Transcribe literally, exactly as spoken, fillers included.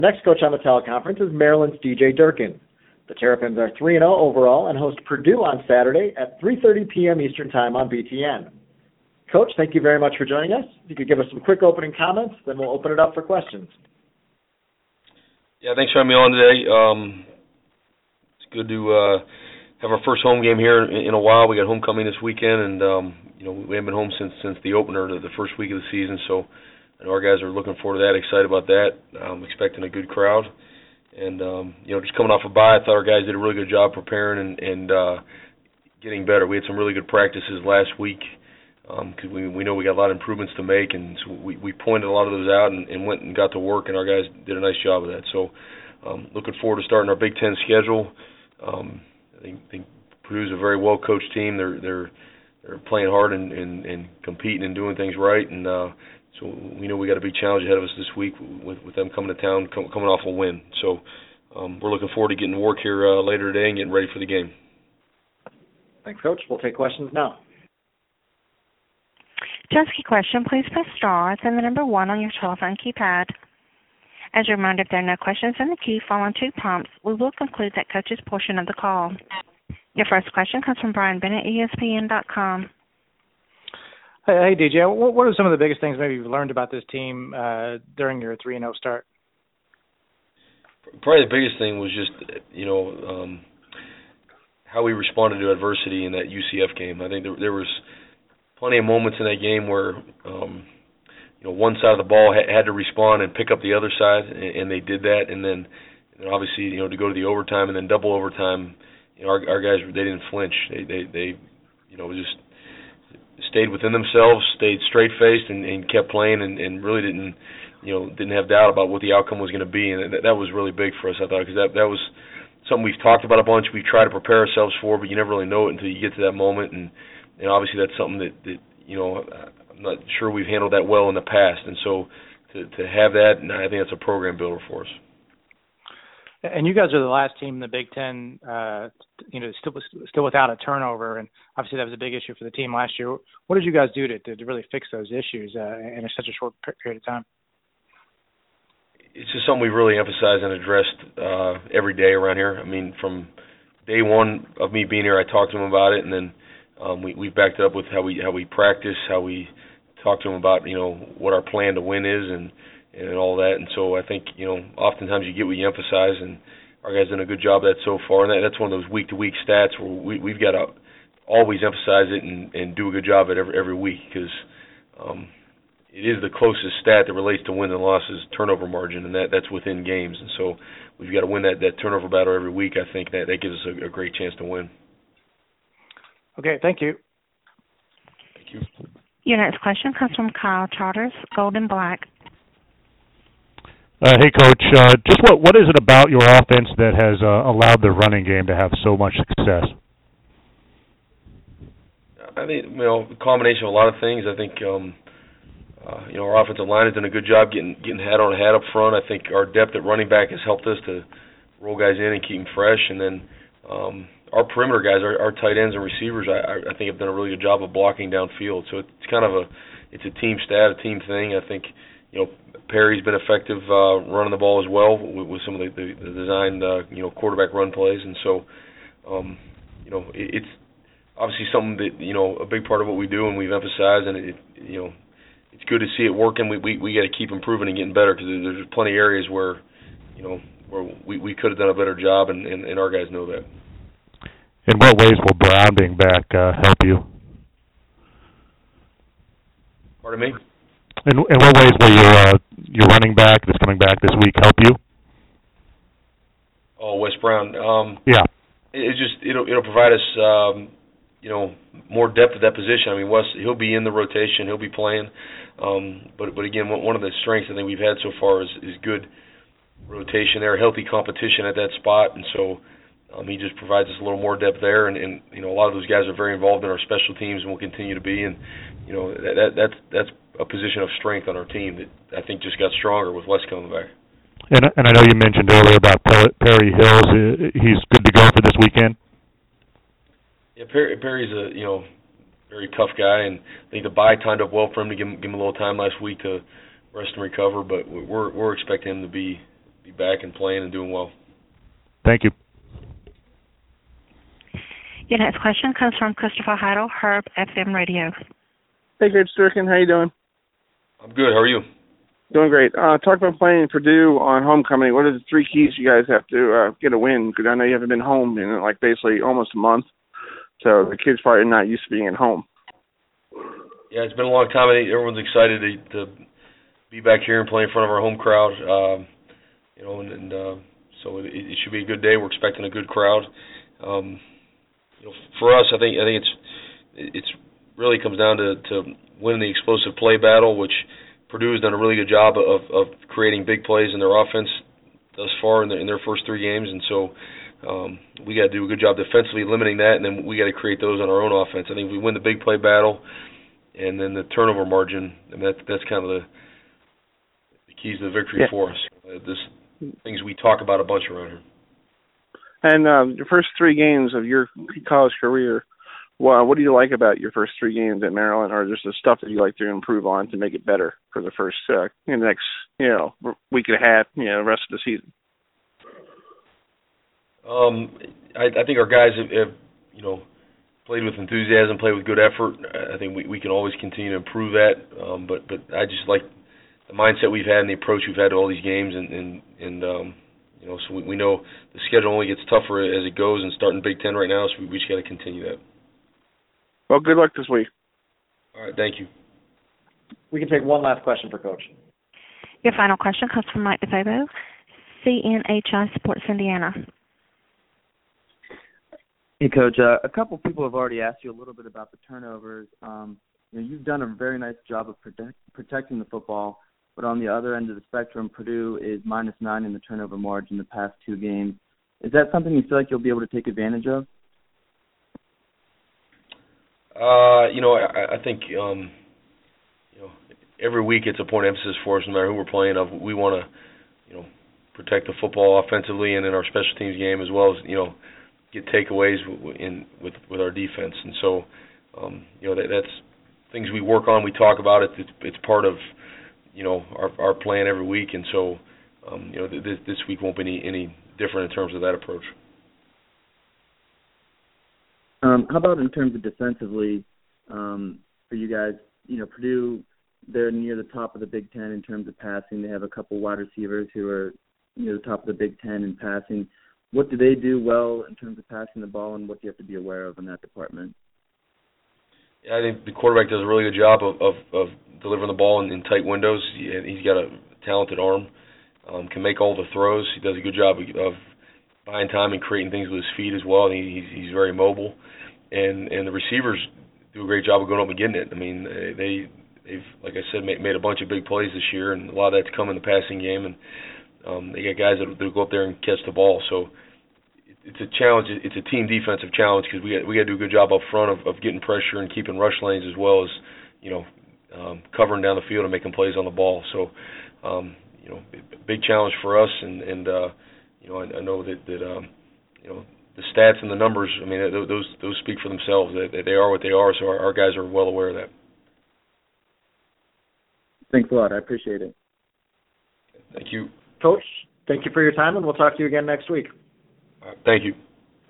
Next coach on the teleconference is Maryland's D J Durkin. The Terrapins are three and oh overall and host Purdue on Saturday at three thirty p.m. Eastern Time on B T N. Coach, thank you very much for joining us. If you could give us some quick opening comments, then we'll open it up for questions. Yeah, thanks for having me on today. Um, it's good to uh, have our first home game here in, in a while. We got homecoming this weekend, and um, you know we haven't been home since since the opener, the, the first week of the season. So I know our guys are looking forward to that, excited about that. I'm expecting a good crowd, and um, you know just coming off a bye, I thought our guys did a really good job preparing and, and uh, getting better. We had some really good practices last week. Because um, we we know we got a lot of improvements to make, and so we, we pointed a lot of those out and, and went and got to work, and our guys did a nice job of that. So um, looking forward to starting our Big Ten schedule. Um, I think, think Purdue's a very well-coached team. They're they're they're playing hard and, and, and competing and doing things right, and uh, so we know we got a big challenge ahead of us this week with, with them coming to town, com- coming off a win. So um, we're looking forward to getting to work here uh, later today and getting ready for the game. Thanks, Coach. We'll take questions now. To ask a question, please press star, then the number one on your telephone keypad. As a reminder, if there are no questions in the queue following two prompts, we will conclude that coach's portion of the call. Your first question comes from Brian Bennett, E S P N dot com. Hey, hey D J, what, what are some of the biggest things maybe you've learned about this team uh, during your three and oh start? Probably the biggest thing was just, you know, um, how we responded to adversity in that U C F game. I think there, there was plenty of moments in that game where, um, you know, one side of the ball ha- had to respond and pick up the other side, and, and they did that. And then, and obviously, you know, to go to the overtime and then double overtime, you know, our, our guys, they didn't flinch. They, they, they, you know, just stayed within themselves, stayed straight-faced, and, and kept playing, and, and really didn't, you know, didn't have doubt about what the outcome was going to be. And that, that was really big for us, I thought, because that, that was something we've talked about a bunch. We've tried to prepare ourselves for, but you never really know it until you get to that moment. And And obviously that's something that, that, you know, I'm not sure we've handled that well in the past. And so to, to have that, and I think that's a program builder for us. And you guys are the last team in the Big Ten, uh, you know, still still without a turnover. And obviously that was a big issue for the team last year. What did you guys do to, to really fix those issues uh, in such a short period of time? It's just something we really emphasized and addressed uh, every day around here. I mean, from day one of me being here, I talked to them about it, and then Um, we, we've backed it up with how we how we practice, how we talk to them about, you know, what our plan to win is and, and all that. And so I think, you know, oftentimes you get what you emphasize, and our guys done a good job of that so far. And that, that's one of those week-to-week stats where we, we've got to always emphasize it and, and do a good job at every, every week, because um, it is the closest stat that relates to win and losses, turnover margin, and that, that's within games. And so we've got to win that, that turnover battle every week. I think that, that gives us a, a great chance to win. Okay, thank you. Thank you. Your next question comes from Kyle Charters, Golden Black. Uh, hey, Coach. Uh, just what what is it about your offense that has uh, allowed the running game to have so much success? I think, you know, a combination of a lot of things. I think, um, uh, you know, our offensive line has done a good job getting getting hat on hat up front. I think our depth at running back has helped us to roll guys in and keep them fresh. And then um, our perimeter guys, our, our tight ends and receivers, I, I think have done a really good job of blocking downfield. So it's kind of a, it's a team stat, a team thing. I think, you know, Perry's been effective uh, running the ball as well with, with some of the, the, the designed, uh, you know, quarterback run plays. And so, um, you know, it, it's obviously something that, you know, a big part of what we do and we've emphasized, and it, you know, it's good to see it working. We we, we got to keep improving and getting better, because there's plenty of areas where, you know, where we, we could have done a better job, and, and, and our guys know that. In what ways will Brown being back uh, help you? Pardon me? In, in what ways will your uh, your running back that's coming back this week help you? Oh, Wes Brown. Um, yeah. It just it'll it'll provide us um, you know, more depth at that position. I mean, Wes, he'll be in the rotation, he'll be playing. Um, but but again, one of the strengths I think we've had so far is, is good rotation there, healthy competition at that spot, and so. Um, he just provides us a little more depth there, and, and you know a lot of those guys are very involved in our special teams and will continue to be. And you know that, that that's that's a position of strength on our team that I think just got stronger with Wes coming back. And and I know you mentioned earlier about Perry Hills. He's good to go for this weekend. Yeah, Perry, Perry's a you know very tough guy, and I think the bye timed up well for him to give him, give him a little time last week to rest and recover. But we're we're expecting him to be be back and playing and doing well. Thank you. Your next question comes from Christopher Heidel, Herb F M Radio. Hey, Coach Durkin, how you doing? I'm good. How are you? Doing great. Uh, talk about playing Purdue on homecoming. What are the three keys you guys have to uh, get a win? Because I know you haven't been home in like basically almost a month, so the kids probably not used to being at home. Yeah, it's been a long time. I think everyone's excited to, to be back here and play in front of our home crowd. Um, you know, and, and uh, so it, it should be a good day. We're expecting a good crowd. Um, you know, for us, I think I think it's it's really comes down to, to winning the explosive play battle, which Purdue has done a really good job of, of creating big plays in their offense thus far in, the, in their first three games, and so um, we got to do a good job defensively limiting that, and then we got to create those on our own offense. I think if we win the big play battle, and then the turnover margin, I mean, that's that's kind of the, the keys to the victory yeah. for us. Uh, this things we talk about a bunch around here. And um, your first three games of your college career, well, what do you like about your first three games at Maryland, or just the stuff that you like to improve on to make it better for the first, uh, in the next, you know, week and a half, you know, rest of the season? Um, I, I think our guys have, have, you know, played with enthusiasm, played with good effort. I think we, we can always continue to improve that. Um, but but I just like the mindset we've had and the approach we've had to all these games, and and, and um, you know, so we, we know the schedule only gets tougher as it goes, and starting Big Ten right now, so we, we just got to continue that. Well, good luck this week. All right, thank you. We can take one last question for Coach. Your final question comes from Mike DeFabo, C N H I Sports Indiana. Hey, Coach. Uh, a couple people have already asked you a little bit about the turnovers. Um, you know, you've done a very nice job of protect, protecting the football, but on the other end of the spectrum, Purdue is minus nine in the turnover margin the past two games. Is that something you feel like you'll be able to take advantage of? Uh, you know, I, I think um, you know every week it's a point of emphasis for us, no matter who we're playing. Of we want to, you know, protect the football offensively and in our special teams game, as well as you know get takeaways in with with our defense. And so, um, you know, that, that's things we work on. We talk about it. It's, it's part of you know our our plan every week. And so, um, you know, th- this week won't be any any different in terms of that approach. Um, how about in terms of defensively um, for you guys? You know, Purdue, they're near the top of the Big Ten in terms of passing. They have a couple wide receivers who are near the top of the Big Ten in passing. What do they do well in terms of passing the ball, and what do you have to be aware of in that department? Yeah, I think the quarterback does a really good job of, of, of delivering the ball in, in tight windows. He, he's got a talented arm, um, can make all the throws. He does a good job of, of buying time and creating things with his feet as well. And he, he's, he's very mobile. And and the receivers do a great job of going up and getting it. I mean, they, they've, like I said, made, made a bunch of big plays this year, and a lot of that's come in the passing game. And um, they got guys that will go up there and catch the ball. So it's a challenge. It's a team defensive challenge because we got, we got to do a good job up front of, of getting pressure and keeping rush lanes, as well as, you know, um, covering down the field and making plays on the ball. So, um, you know, big challenge for us. And, and uh, you know, I, I know that, that um, you know, the stats and the numbers, I mean, those those speak for themselves. They, they are what they are, so our, our guys are well aware of that. Thanks a lot. I appreciate it. Thank you. Coach, thank you for your time, and we'll talk to you again next week. All right, thank you.